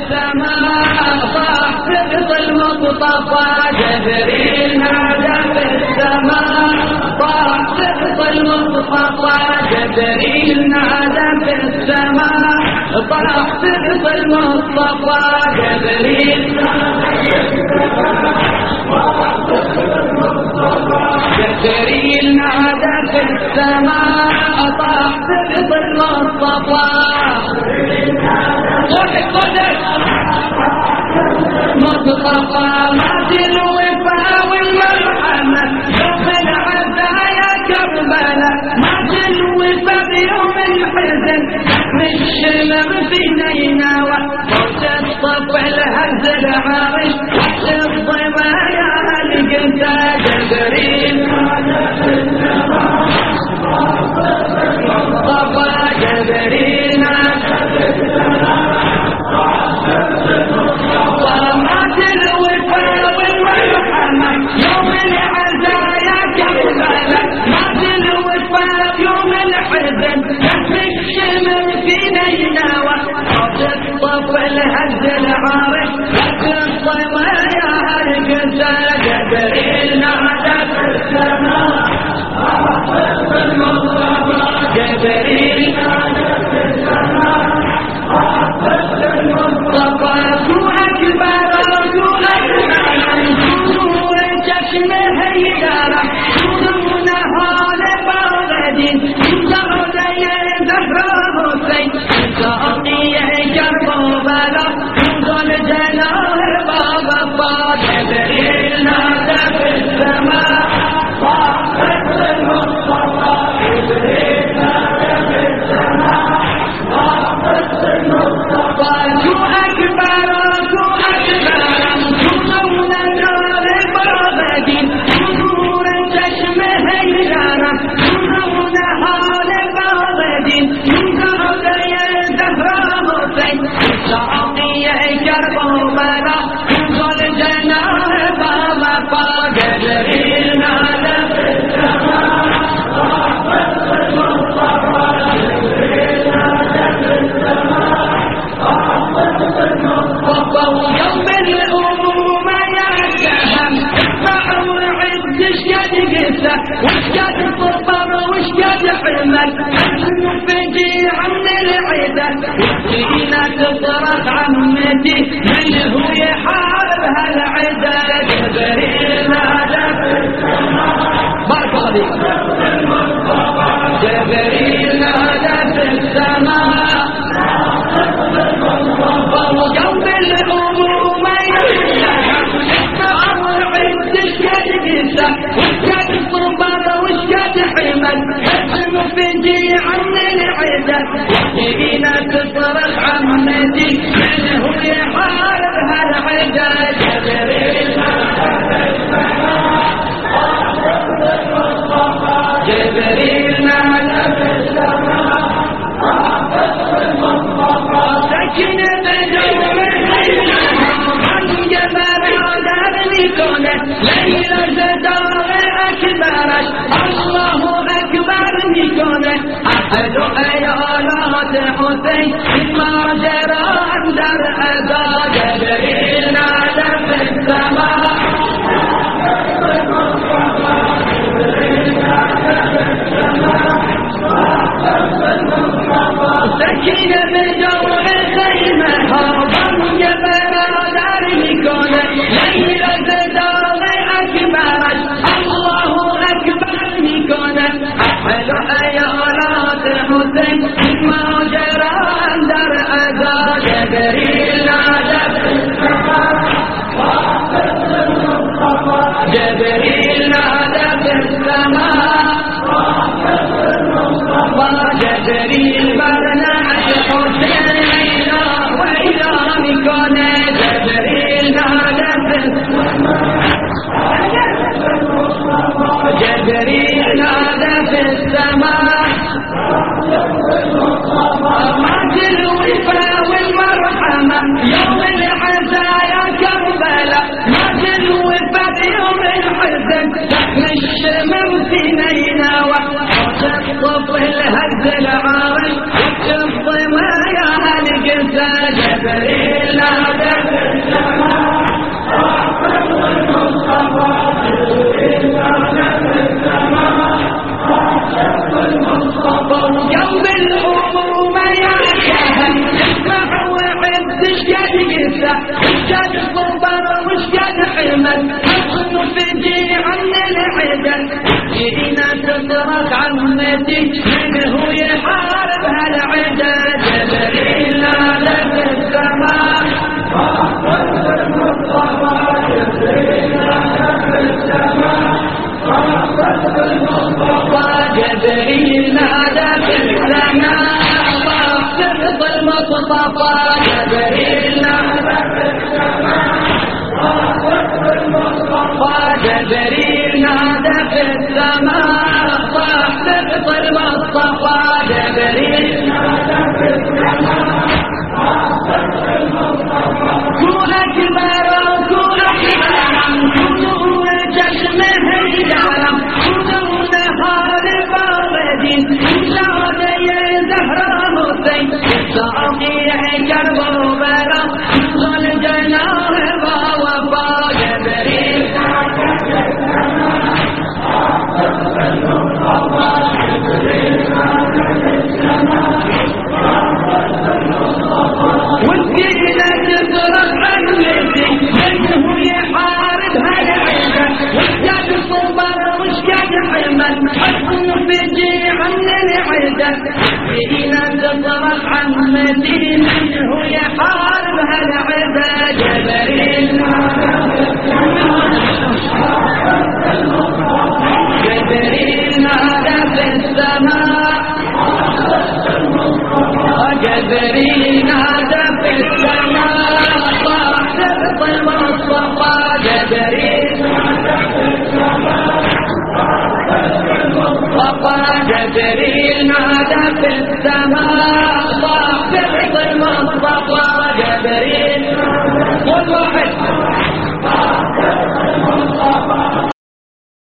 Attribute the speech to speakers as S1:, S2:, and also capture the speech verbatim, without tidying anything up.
S1: السماء صاح سقط المصطفى جبريل نادى في السماء صاح سقط المصطفى جبريل نادى في السماء صاح سقط المصطفى جبريل جبريل نادى في السماء طاح سقط المصطفى صدق صدق مصطفى مات الوفاء والمرحمة يوم العزايا كربلاء مات الوفاء بيوم الحزن من الشمم في نينوى صوت الصف الهز العرش وحش الضمايا القسى جبريل مصطفى جبريل صامت الوفاء والمرحمة يوم العزايا كربلاء مات الوفاء يوم الحزن في الشمم في نينوى صوت الصف الهز العرش وحش الضمايا القسى جبريل نادى في السماء جبريل نادى في السماء المصطفى شو أكبر شو أكبر نور جشم هيدارة نور نهار بغداد زهر زهر حسين ساقي كربلاء نور جلال بابا جبريل نادى في السماء صاحب المصطفى جبريل نادى في السماء صاحب المصطفى شو أكبر شو أكبر نور نهار بغداد نور جشم هيدارة نور نهار بغداد زهر زهر حسين ساقي كربلاء نور جلال بابا جبريل نادى في السماء صاحب المصطفى جبريل نادى في السماء صاحب المصطفى ويوم الأمومة يا سهم اسمعوا وعد شقد قسى وشقد صبر وشقد حمل فجيع من العدة وجينا تصرخ عمتي من هو يحارب هالعدة جبريل نادى في السماء بارك الله فيك جبريل نادى في السماء ويوم الأمومة اسمعوا وعد شقد قسى وشقد صبر وشقد حمل اسم فجيع من العدة وجينا تصرخ عمتي من هو يحارب هالعدة جبريل نادى في السماء جبريل نادى في السماء سكن بدور عن جبل دار لكونه ليلة دار أكبرش الله أكبر لكونه أحد أيالات حسين ما جرى در أذى جبريل نادى في السماء سكين بدور خيمة هربا جبل دار لكونه ليلة دار أكبرش الله أكبر لكونه أحد أيالات حسين ما جرى در أذى جبريل نادى في السماء جبريل نادى في السماء جبريل برنا حسين وإلى مكانه جبريل نادى في السماء جبريل نادى في السماء مات الوفاء والمرحمة يوم العزايا كربلاء مات الوفاء يوم الحزن الشمم في نينوى الصف الهز العرش الضمايا القسى جبريل وشاد صبر وشاد حمل حصن فدي عن العدل جينا تصرخ عمتي من هو يحارب هالعدل جبريل نادى في السماء جبريل نادى في السماء صاحب المصطفى جبريل نادى في السماء صاحب المصطفى جبريل نادى في السماء صاحب المصطفى جبريل نادى في السماء صاحب المصطفى كو أكبر كو أكبر كو جسمه يعلم كو نهار باردين زاد يا زهرة حسين صاقي كربلاء ظل جناه ووفا جبريل والسيدة تصرخ عمتي منه يحارب هالعدة وشاد صبر وشاد حمل حصن فدي عن العدة سيدة تصرخ عمتي منه يحارب هالعدة جبريل جبريل نادى في السماء جبريل نادى في السماء صاحب المصطفى جبريل نادى في السماء صاحب المصطفى جبريل نادى في السماء